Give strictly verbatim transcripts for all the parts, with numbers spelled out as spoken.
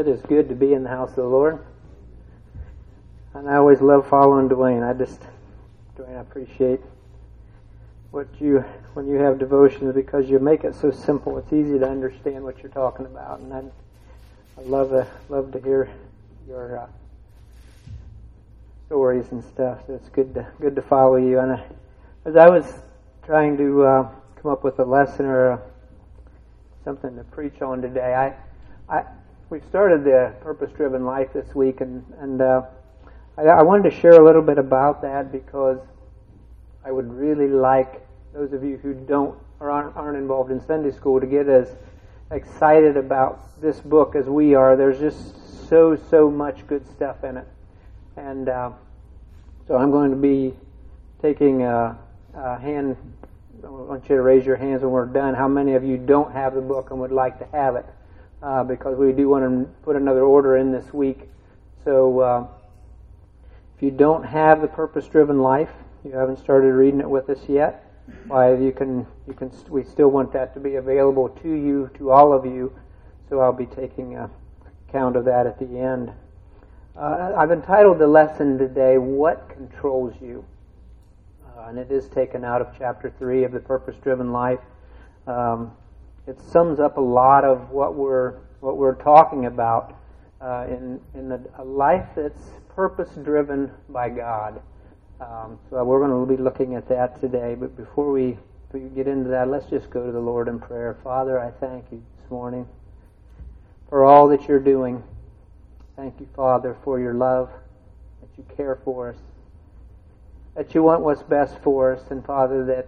It is good to be in the house of the Lord. And I always love following Dwayne. I just, Dwayne, I appreciate what you, when you have devotions, because you make it so simple. It's easy to understand what you're talking about. And I, I love, uh, love to hear your uh, stories and stuff. So it's good to, good to follow you. And I, as I was trying to uh, come up with a lesson or uh, something to preach on today, I, I, we've started the Purpose-Driven Life this week, and, and uh, I, I wanted to share a little bit about that because I would really like those of you who don't or aren't, aren't involved in Sunday school to get as excited about this book as we are. There's just so, so much good stuff in it. And uh, so I'm going to be taking a, a hand. I want you to raise your hands when we're done. How many of you don't have the book and would like to have it? Uh, because we do want to put another order in this week. So uh, if you don't have the Purpose-Driven Life, you haven't started reading it with us yet, why you can you can we still want that to be available to you, to all of you. So I'll be taking a count of that at the end. Uh, I've entitled the lesson today, "What Controls You?" Uh, and it is taken out of chapter three of the Purpose-Driven Life. Um, it sums up a lot of what we're what we're talking about uh, in in the, a life that's purpose-driven by God. Um, so we're going to be looking at that today. But before we, we get into that, let's just go to the Lord in prayer. Father, I thank you this morning for all that you're doing. Thank you, Father, for your love, that you care for us, that you want what's best for us, and Father, that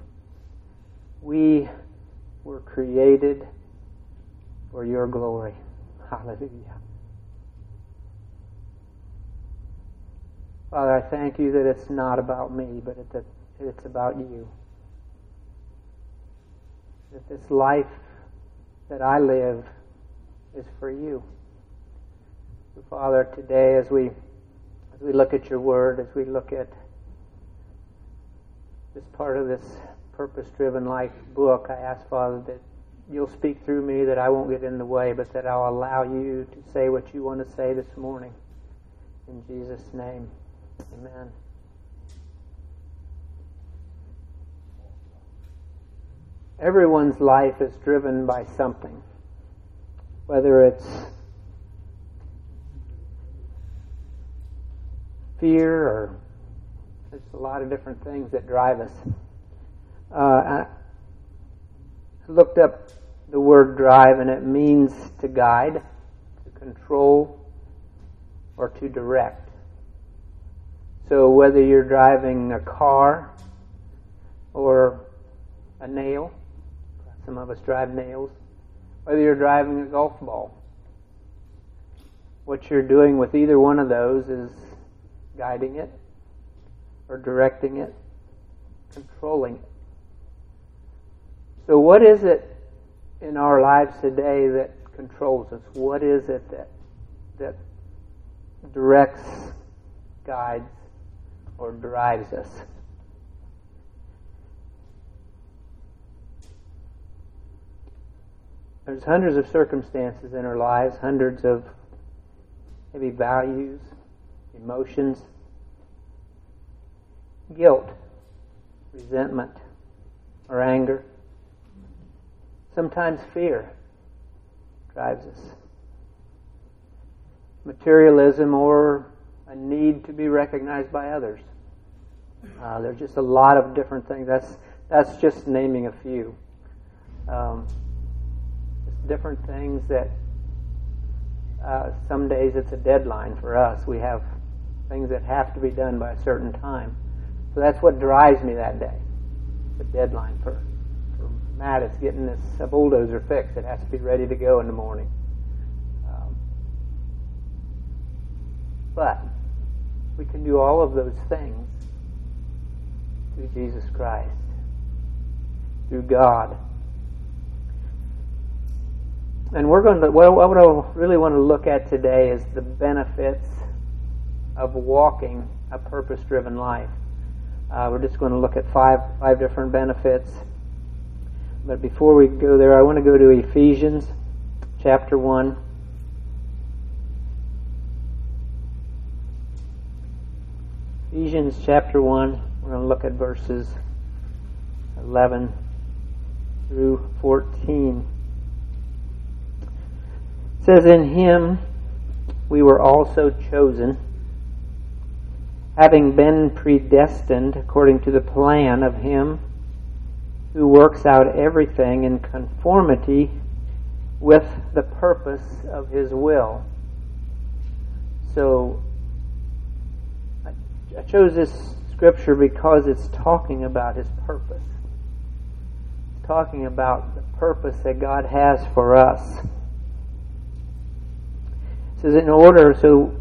we were created for your glory. Hallelujah. Father, I thank you that it's not about me, but that it's about you. That this life that I live is for you. So, Father, today as we as we look at your word, as we look at this part of this Purpose-Driven Life book, I ask, Father, that you'll speak through me, that I won't get in the way, but that I'll allow you to say what you want to say this morning. In Jesus' name, amen. Everyone's life is driven by something, whether it's fear or there's a lot of different things that drive us. Uh, I looked up the word drive, and it means to guide, to control, or to direct. So whether you're driving a car or a nail, some of us drive nails, whether you're driving a golf ball, what you're doing with either one of those is guiding it, or directing it, controlling it. So what is it in our lives today that controls us? What is it that that directs, guides, or drives us? There's hundreds of circumstances in our lives, hundreds of maybe values, emotions, guilt, resentment, or anger. Sometimes fear drives us. Materialism or a need to be recognized by others. Uh, there's just a lot of different things. That's that's just naming a few. Um, just different things that uh, some days it's a deadline for us. We have things that have to be done by a certain time. So that's what drives me that day. The deadline for, for Matt is getting this a bulldozer fixed. It has to be ready to go in the morning. Um, but we can do all of those things through Jesus Christ, through God. And we're going to, well, what I really want to look at today is the benefits of walking a purpose-driven life. Uh, we're just going to look at five five different benefits. But before we go there, I want to go to Ephesians chapter one. Ephesians chapter one, we're going to look at verses eleven through fourteen. It says, "In Him we were also chosen, having been predestined according to the plan of Him who works out everything in conformity with the purpose of His will." So, I chose this scripture because it's talking about His purpose. It's talking about the purpose that God has for us. It says in order, so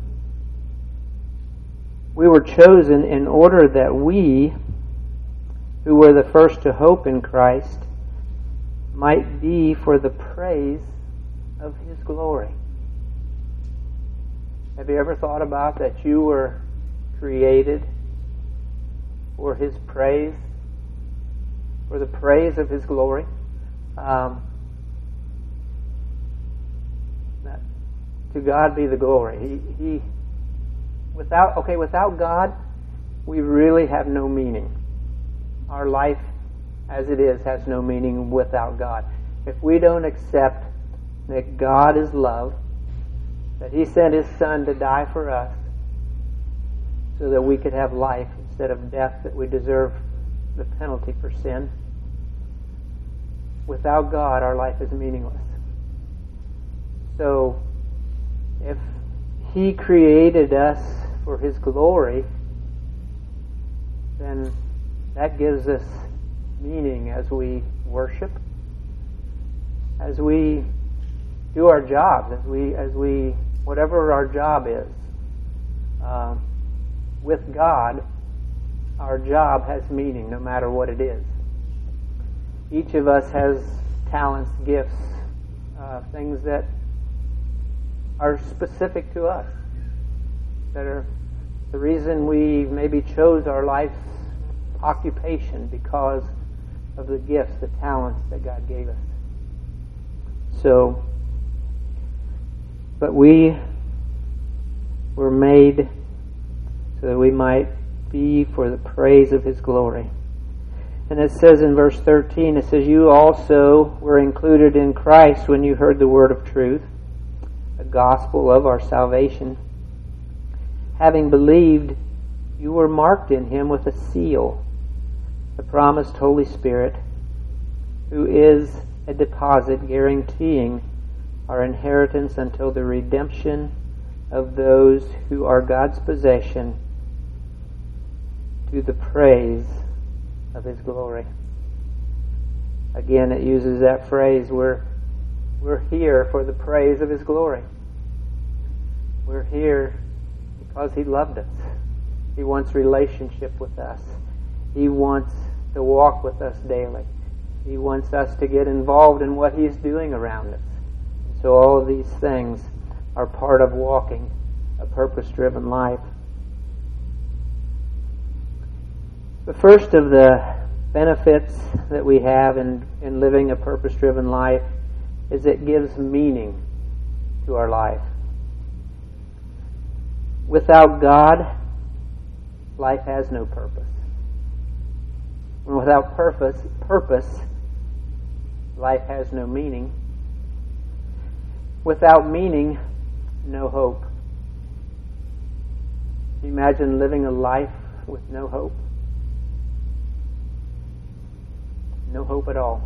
we were chosen in order that we, who were the first to hope in Christ, might be for the praise of His glory. Have you ever thought about that you were created for His praise, for the praise of His glory? Um, that, to God be the glory. He, he, without okay, without God, we really have no meaning. Our life, as it is, has no meaning without God. If we don't accept that God is love, that He sent His Son to die for us, so that we could have life instead of death, that we deserve the penalty for sin. Without God, our life is meaningless. So, if He created us for His glory, then that gives us meaning as we worship, as we do our jobs, as we, as we, whatever our job is. Um, With God, our job has meaning no matter what it is. Each of us has talents, gifts, uh, things that are specific to us, that are the reason we maybe chose our life's occupation, because of the gifts, the talents that God gave us. So, but we were made so that we might be for the praise of His glory. And it says in verse thirteen, it says, "You also were included in Christ when you heard the word of truth, the gospel of our salvation. Having believed, you were marked in Him with a seal, the promised Holy Spirit, who is a deposit guaranteeing our inheritance until the redemption of those who are God's possession, to the praise of His glory." Again, it uses that phrase, we're, we're here for the praise of His glory. We're here because He loved us. He wants relationship with us. He wants to walk with us daily. He wants us to get involved in what He's doing around us. So all of these things are part of walking a purpose-driven life. The first of the benefits that we have in, in living a purpose-driven life is it gives meaning to our life. Without God, life has no purpose. And without purpose, purpose, life has no meaning. Without meaning, no hope. Can you imagine living a life with no hope? No hope at all.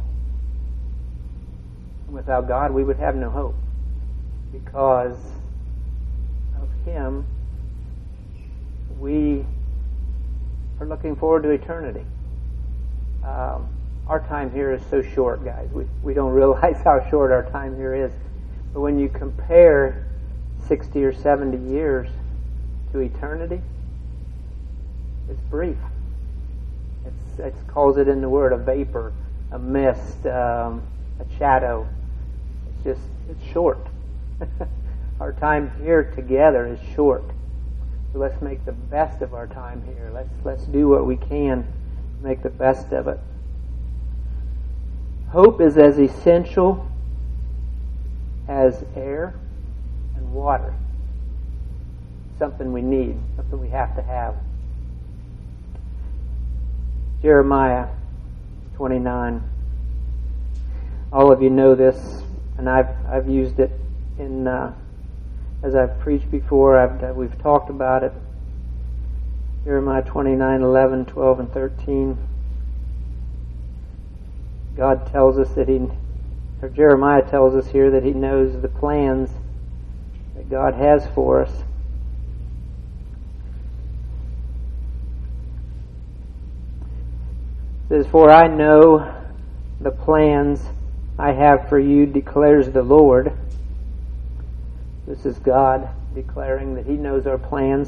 Without God, we would have no hope. Because of Him, we are looking forward to eternity. Um, our time here is so short, guys. We, we don't realize how short our time here is. But when you compare sixty or seventy years to eternity, it's brief. It's, it calls it in the Word a vapor, a mist, um, a shadow. It's just, it's short. Our time here together is short. So let's make the best of our time here. Let's let's do what we can to make the best of it. Hope is as essential as air and water. Something we need, something we have to have. Jeremiah twenty-nine. All of you know this, and I've I've used it in uh, as I've preached before. I've uh, we've talked about it. Jeremiah twenty-nine, eleven, twelve, and thirteen. God tells us that He, or Jeremiah tells us here that He knows the plans that God has for us. It says, "For I know the plans I have for you, declares the Lord." This is God declaring that He knows our plans.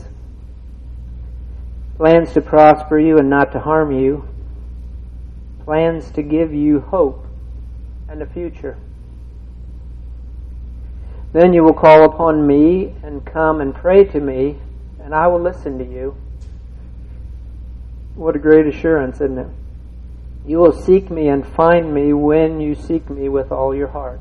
Plans to prosper you and not to harm you. Plans to give you hope and a future. Then you will call upon me and come and pray to me, and I will listen to you. What a great assurance, isn't it? You will seek me and find me when you seek me with all your heart.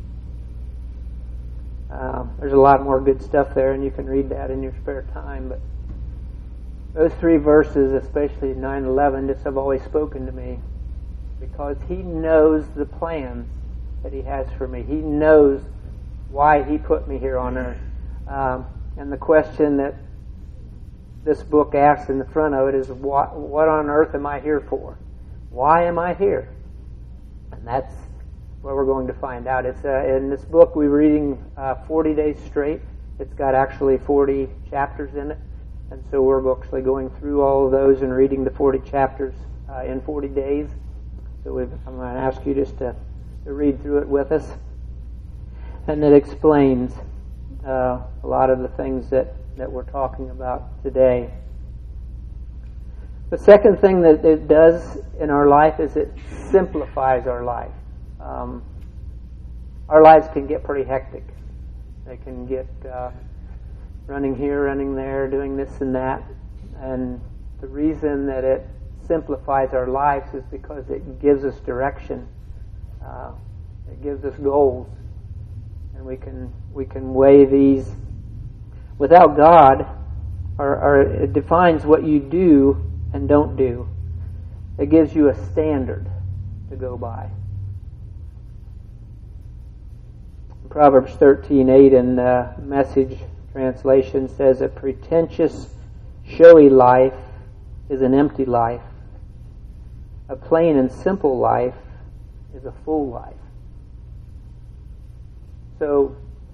Uh, there's a lot more good stuff there, and you can read that in your spare time. But those three verses, especially nine eleven, just have always spoken to me, because He knows the plans that He has for me. He knows why He put me here on earth. Um, and the question that this book asks in the front of it is, what, what on earth am I here for? Why am I here? And that's what we're going to find out. It's uh, in this book we're reading uh, forty days straight. It's got actually forty chapters in it. And so we're actually going through all of those and reading the forty chapters uh, in forty days. So we've, I'm going to ask you just to, to read through it with us. And it explains uh, a lot of the things that, that we're talking about today. The second thing that it does in our life is it simplifies our life. Um, our lives can get pretty hectic. They can get uh, running here, running there, doing this and that. And the reason that it simplifies our lives is because it gives us direction. Uh, it gives us goals. And we can we can weigh these. Without God, or, or it defines what you do and don't do. It gives you a standard to go by. Proverbs thirteen eight in the Message translation says, "A pretentious, showy life is an empty life. A plain and simple life is a full life." So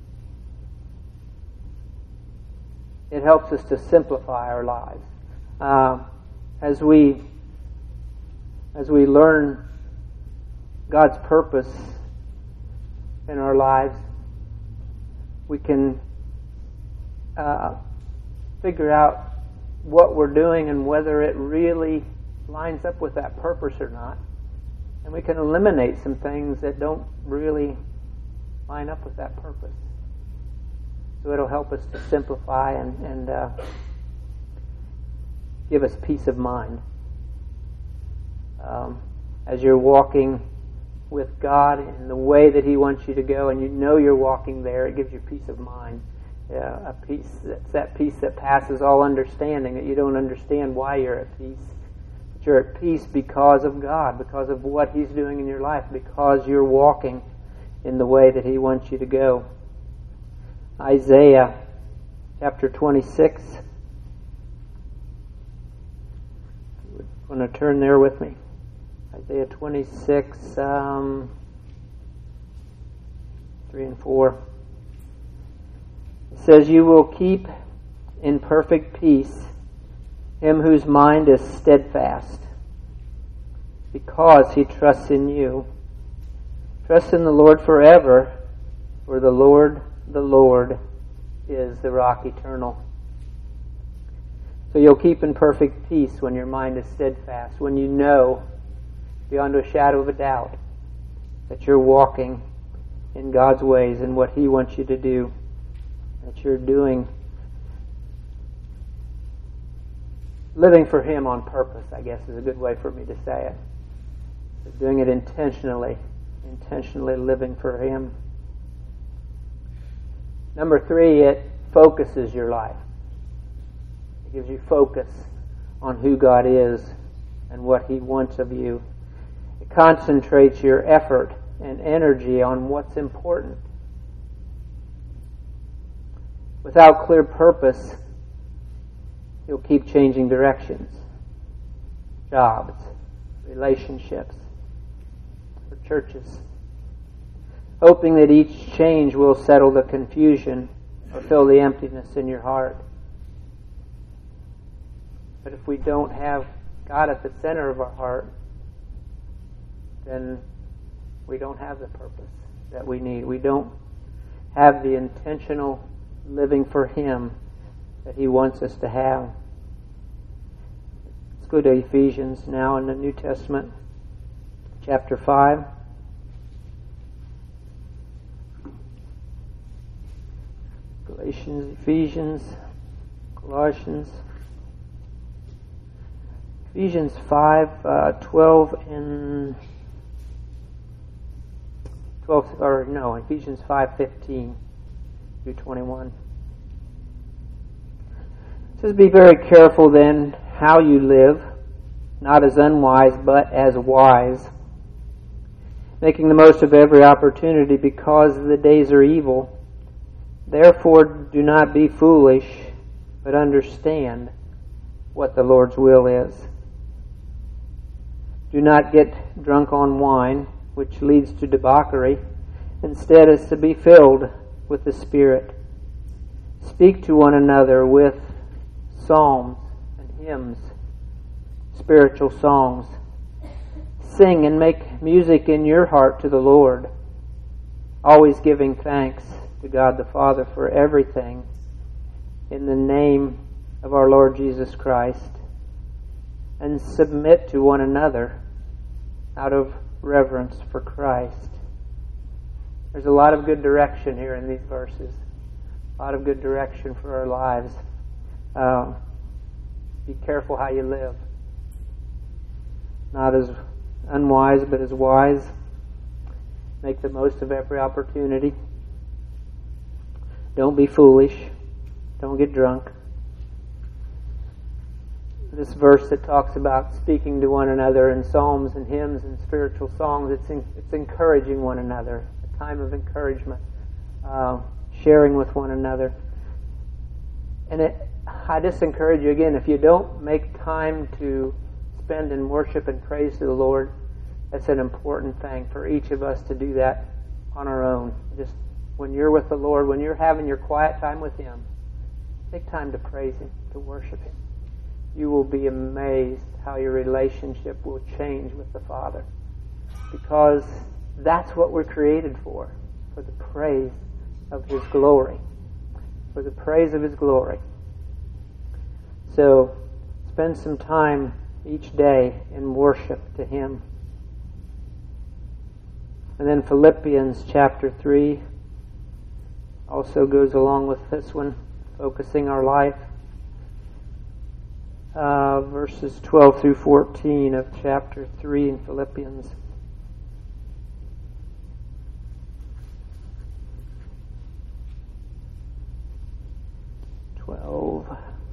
it helps us to simplify our lives. Uh, as we as we learn God's purpose in our lives, we can uh, figure out what we're doing and whether it really lines up with that purpose or not. And we can eliminate some things that don't really line up with that purpose. So it'll help us to simplify and, and uh, give us peace of mind. Um, as you're walking with God in the way that He wants you to go, and you know you're walking there, it gives you peace of mind. Yeah, a peace that's that peace that passes all understanding, that you don't understand why you're at peace. But you're at peace because of God, because of what He's doing in your life, because you're walking in the way that He wants you to go. Isaiah chapter twenty-six. You want to turn there with me? Isaiah twenty-six, um, three and four. It says, "You will keep in perfect peace him whose mind is steadfast, because he trusts in you. Trust in the Lord forever, for the Lord, the Lord, is the rock eternal." So you'll keep in perfect peace when your mind is steadfast, when you know beyond a shadow of a doubt that you're walking in God's ways and what He wants you to do, that you're doing, living for Him on purpose, I guess is a good way for me to say it. Doing it intentionally, intentionally living for Him. Number three, it focuses your life. It gives you focus on who God is and what He wants of you. It concentrates your effort and energy on what's important. Without clear purpose, you'll keep changing directions, jobs, relationships, or churches, hoping that each change will settle the confusion or fill the emptiness in your heart. But if we don't have God at the center of our heart, then we don't have the purpose that we need. We don't have the intentional living for Him that He wants us to have. Let's go to Ephesians now in the New Testament, chapter five. Galatians, Ephesians, Colossians. Ephesians five, uh, twelve and twelve, or no, Ephesians five, fifteen through twenty-one. It says, "Be very careful then how you live, not as unwise, but as wise, making the most of every opportunity, because the days are evil. Therefore do not be foolish, but understand what the Lord's will is. Do not get drunk on wine, which leads to debauchery. Instead is to be filled with the Spirit. Speak to one another with psalms and hymns, spiritual songs. Sing and make music in your heart to the Lord, always giving thanks to God the Father for everything in the name of our Lord Jesus Christ, and submit to one another out of reverence for Christ." There's a lot of good direction here in these verses. A lot of good direction for our lives. Uh, be careful how you live. Not as unwise, but as wise. Make the most of every opportunity. Don't be foolish. Don't get drunk. This verse that talks about speaking to one another in psalms and hymns and spiritual songs, it's in, it's encouraging one another, a time of encouragement, uh, sharing with one another. And it, I just encourage you again, if you don't make time to spend in worship and praise to the Lord, that's an important thing for each of us to do that on our own. Just when you're with the Lord, when you're having your quiet time with Him, take time to praise Him, to worship Him. You will be amazed how your relationship will change with the Father. Because that's what we're created for. For the praise of His glory. For the praise of His glory. So, spend some time each day in worship to Him. And then Philippians chapter three also goes along with this one, focusing our life. Uh, verses twelve through fourteen of chapter three in Philippians. twelve.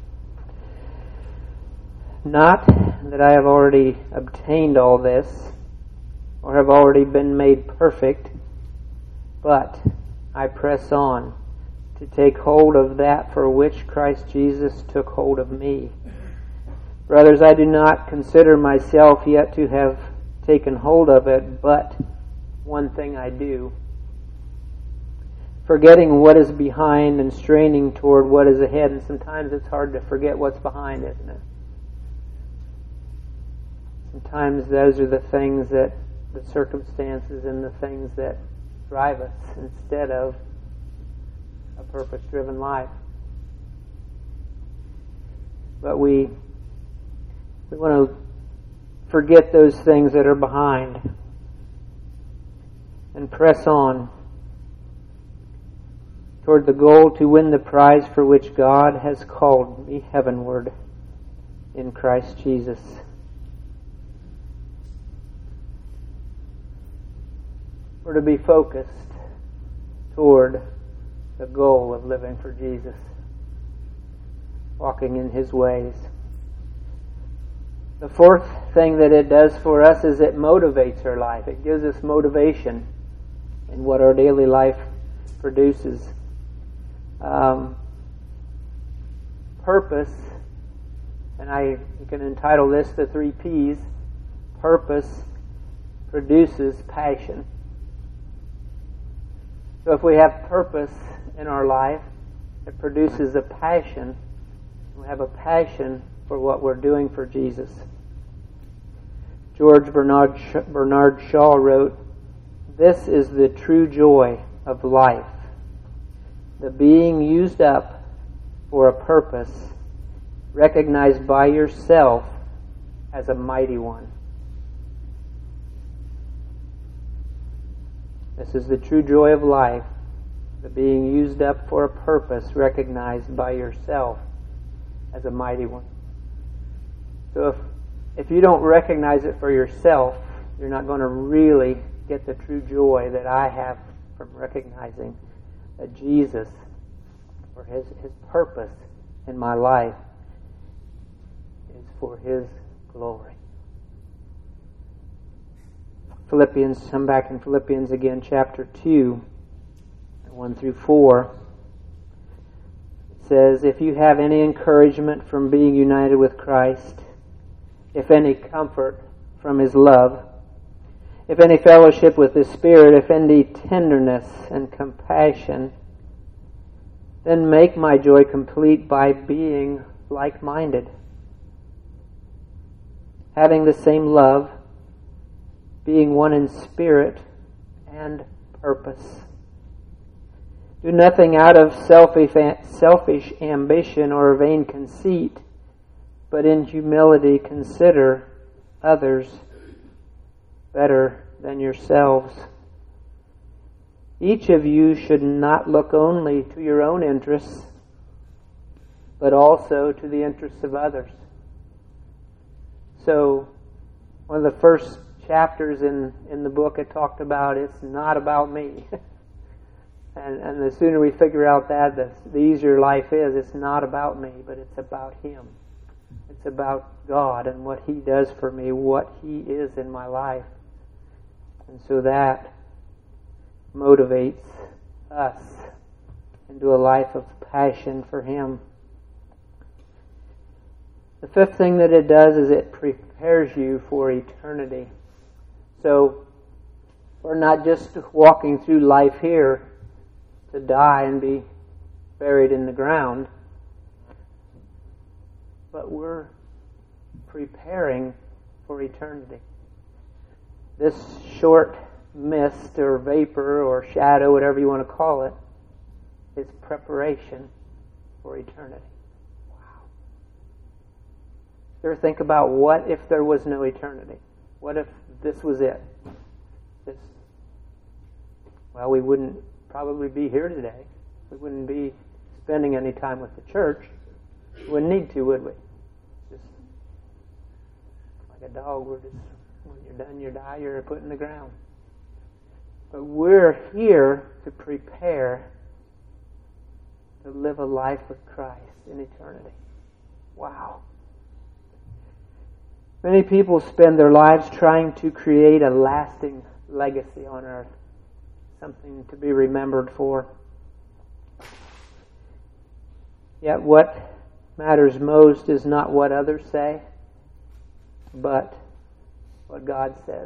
"Not that I have already obtained all this, or have already been made perfect, but I press on to take hold of that for which Christ Jesus took hold of me. Brothers, I do not consider myself yet to have taken hold of it, but one thing I do, forgetting what is behind and straining toward what is ahead." And sometimes it's hard to forget what's behind, isn't it? Sometimes those are the things that, the circumstances and the things that drive us instead of a purpose-driven life. But we we want to forget those things that are behind and press on toward the goal to win the prize for which God has called me heavenward in Christ Jesus. We're to be focused toward the goal of living for Jesus, walking in His ways. The fourth thing that it does for us is it motivates our life. It gives us motivation in what our daily life produces. Um, purpose, and I you can entitle this the three P's. Purpose produces passion. So if we have purpose in our life, it produces a passion. We have a passion for what we're doing for Jesus. George Bernard Bernard Shaw wrote, "This is the true joy of life, the being used up for a purpose, recognized by yourself as a mighty one." This is the true joy of life, the being used up for a purpose, recognized by yourself as a mighty one. So if if you don't recognize it for yourself, you're not going to really get the true joy that I have from recognizing that Jesus, or His His purpose in my life, is for His glory. Philippians, come back in Philippians again, chapter two, one through four. It says, "If you have any encouragement from being united with Christ, if any comfort from His love, if any fellowship with the Spirit, if any tenderness and compassion, then make my joy complete by being like-minded, having the same love, being one in spirit and purpose. Do nothing out of selfish ambition or vain conceit, but in humility consider others better than yourselves. Each of you should not look only to your own interests, but also to the interests of others." So, one of the first chapters in, in the book, it talked about it's not about me. and, and the sooner we figure out that, the, the easier life is. It's not about me, but it's about Him. It's about God and what He does for me, what He is in my life. And so that motivates us into a life of passion for Him. The fifth thing that it does is it prepares you for eternity. So we're not just walking through life here to die and be buried in the ground, but we're preparing for eternity. This short mist or vapor or shadow, whatever you want to call it, is preparation for eternity. Wow. You ever think about what if there was no eternity? What if this was it? This, well, we wouldn't probably be here today. We wouldn't be spending any time with the church. We wouldn't need to, would we? Just like a dog, we're just, when you're done, you die, you're put in the ground. But we're here to prepare to live a life with Christ in eternity. Wow. Many people spend their lives trying to create a lasting legacy on earth, something to be remembered for. Yet what matters most is not what others say, but what God says.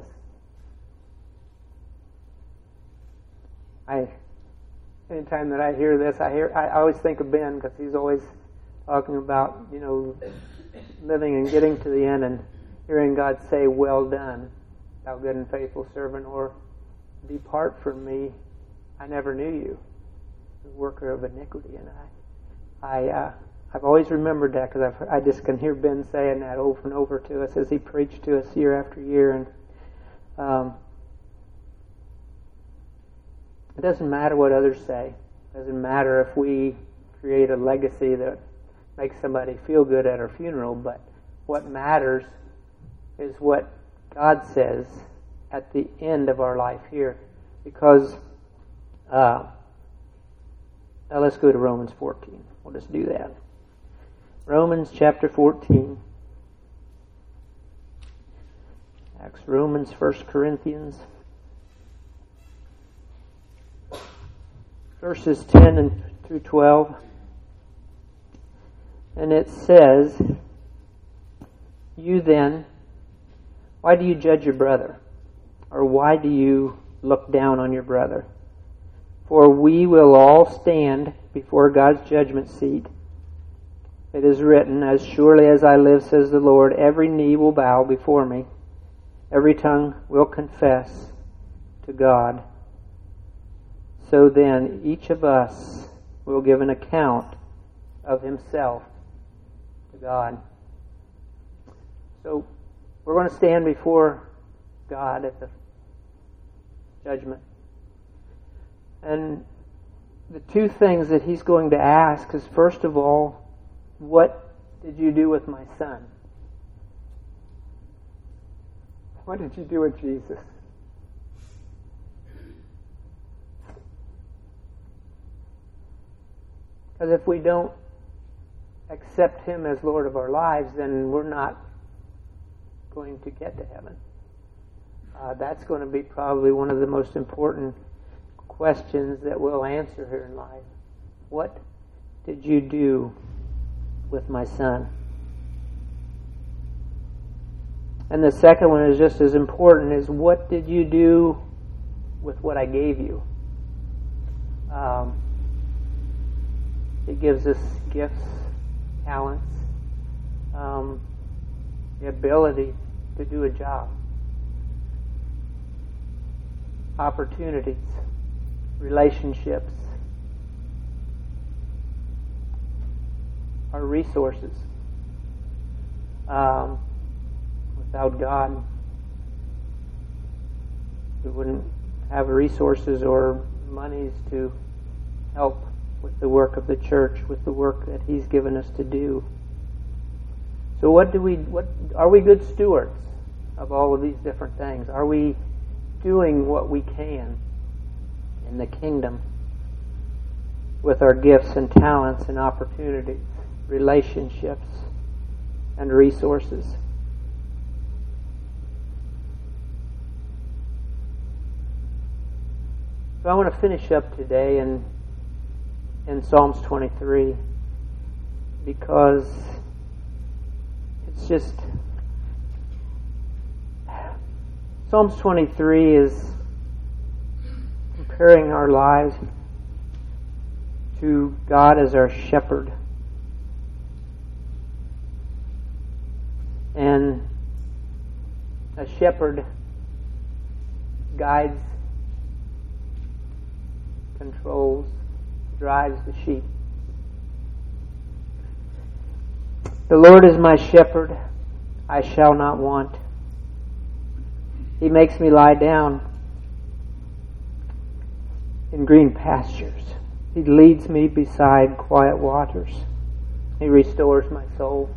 I, anytime that I hear this, I hear I always think of Ben, because he's always talking about, you know, living and getting to the end and hearing God say, "Well done, thou good and faithful servant," or "Depart from me, I never knew you, the worker of iniquity." And I, I, uh, I've always remembered that, because I just can hear Ben saying that over and over to us as he preached to us year after year. And um, it doesn't matter what others say. It doesn't matter if we create a legacy that makes somebody feel good at our funeral. But what matters is what God says at the end of our life here. Because, uh, now let's go to Romans fourteen. We'll just do that. Romans chapter fourteen. Acts, Romans, First Corinthians. Verses ten and through twelve. And it says, "You then, why do you judge your brother? Or why do you look down on your brother? For we will all stand before God's judgment seat. It is written, as surely as I live, says the Lord, every knee will bow before me. Every tongue will confess to God. So then, each of us will give an account of himself to God." So, we're going to stand before God at the judgment. And the two things that He's going to ask is, first of all, what did you do with my son? What did you do with Jesus? Because if we don't accept Him as Lord of our lives, then we're not going to get to heaven. Uh, that's going to be probably one of the most important questions that we'll answer here in life. What did you do with my son? And the second one is just as important, is what did you do with what I gave you? Um, He gives us gifts, talents, um, the ability to do a job, opportunities, relationships, our resources. Um, without God, we wouldn't have resources or monies to help with the work of the church, with the work that He's given us to do. So what do we, what, are we good stewards of all of these different things? Are we doing what we can in the kingdom with our gifts and talents and opportunities, relationships and resources? So I want to finish up today in in Psalms twenty-three, because it's just, Psalms twenty-three is comparing our lives to God as our shepherd. And a shepherd guides, controls, drives the sheep. The Lord is my shepherd, I shall not want. He makes me lie down in green pastures. He leads me beside quiet waters. He restores my soul.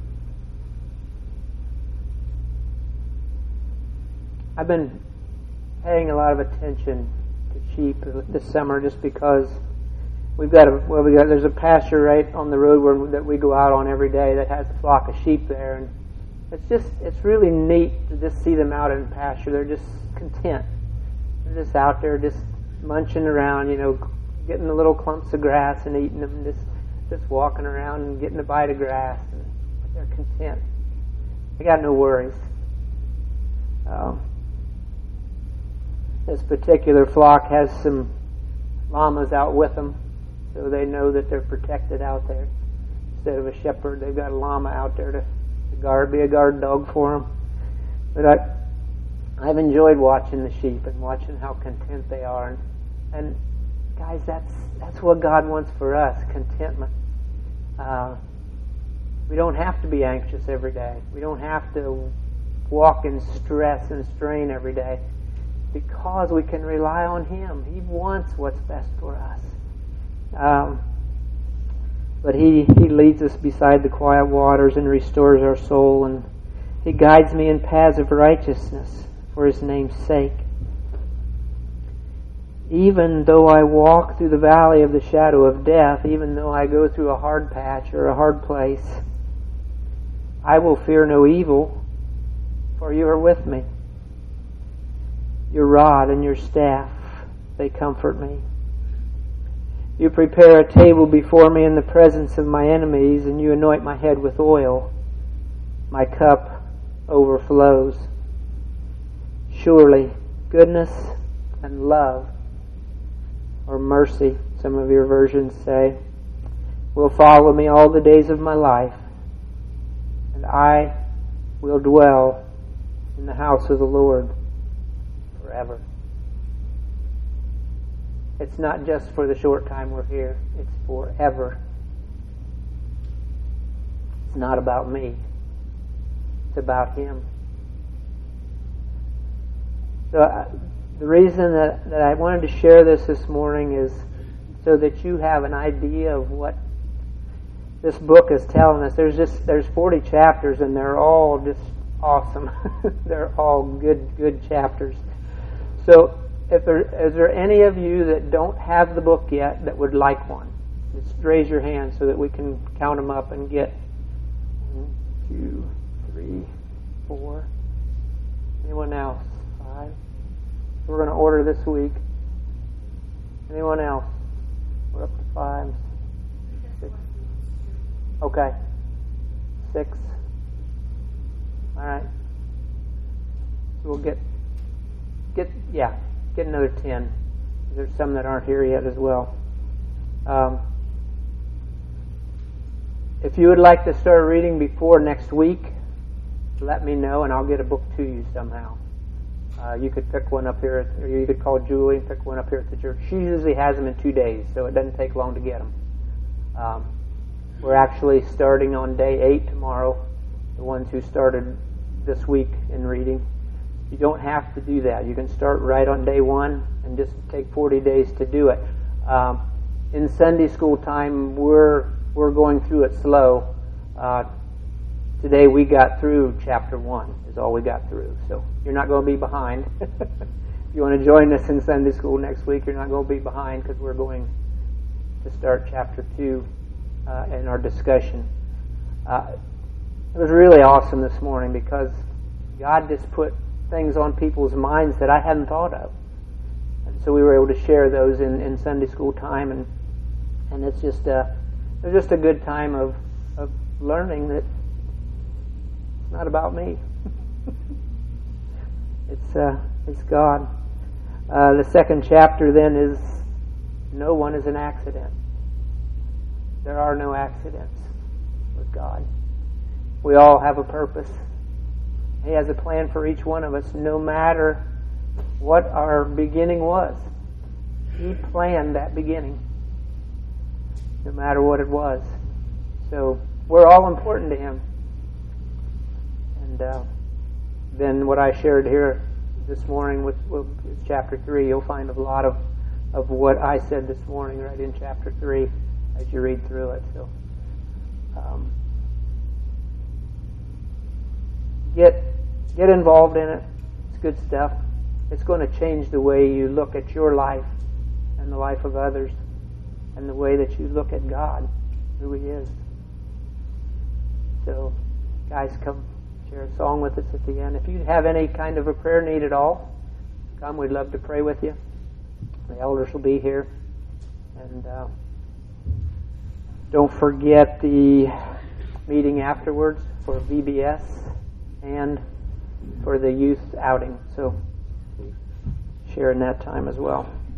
I've been paying a lot of attention to sheep this summer just because We've got a well. We got there's a pasture right on the road where that we go out on every day that has a flock of sheep there, and it's just it's really neat to just see them out in pasture. They're just content. They're just out there, just munching around, you know, getting the little clumps of grass and eating them, just just walking around and getting a bite of grass. And they're content. They got no worries. Um, this particular flock has some llamas out with them, so they know that they're protected out there. Instead of a shepherd, they've got a llama out there to, to guard, be a guard dog for them. But I, I've enjoyed watching the sheep and watching how content they are. And, and guys, that's that's what God wants for us: contentment. Uh, we don't have to be anxious every day. We don't have to walk in stress and strain every day, because we can rely on Him. He wants what's best for us. Um, but he, he leads us beside the quiet waters and restores our soul, and He guides me in paths of righteousness for His name's sake. Even though I walk through the valley of the shadow of death, even though I go through a hard patch or a hard place, I will fear no evil, for You are with me. Your rod and your staff, they comfort me. You prepare a table before me in the presence of my enemies, and you anoint my head with oil. My cup overflows. Surely, goodness and love, or mercy, some of your versions say, will follow me all the days of my life, and I will dwell in the house of the Lord forever. It's not just for the short time we're here, it's forever. It's not about me, it's about Him. So uh, the reason that, that I wanted to share this this morning is so that you have an idea of what this book is telling us. There's just there's forty chapters, and they're all just awesome. They're all good good chapters. So if there is there any of you that don't have the book yet that would like one, just raise your hand so that we can count them up and get one, two, three, four. Anyone else? Five. We're going to order this week. Anyone else? We're up to five. Six. Okay. Six. All right. We'll get, get, yeah, get another ten. There's some that aren't here yet as well. Um, if you would like to start reading before next week, let me know and I'll get a book to you somehow. Uh, you could pick one up here, at, or you could call Julie and pick one up here at the church. She usually has them in two days, so it doesn't take long to get them. Um, we're actually starting on day eight tomorrow, the ones who started this week in reading. You don't have to do that. You can start right on day one and just take forty days to do it. Um, in Sunday school time, we're we're going through it slow. Uh, today we got through chapter one, is all we got through. So you're not going to be behind. If you want to join us in Sunday school next week, you're not going to be behind because we're going to start chapter two uh, in our discussion. Uh, it was really awesome this morning because God just put things on people's minds that I hadn't thought of. And so we were able to share those in, in Sunday school time, and and it's just a, it's just a good time of, of learning that it's not about me. it's uh, it's God. Uh, the second chapter then is no one is an accident. There are no accidents with God. We all have a purpose. He has a plan for each one of us, no matter what our beginning was. He planned that beginning, no matter what it was. So we're all important to Him. And uh, then what I shared here this morning with, with chapter three, you'll find a lot of, of what I said this morning right in chapter three as you read through it. So um, get get involved in it. It's good stuff. It's going to change the way you look at your life and the life of others and the way that you look at God, who He is. So, guys, come share a song with us at the end. If you have any kind of a prayer need at all, come. We'd love to pray with you. The elders will be here. And uh, don't forget the meeting afterwards for V B S and for the youth outing. So share in that time as well.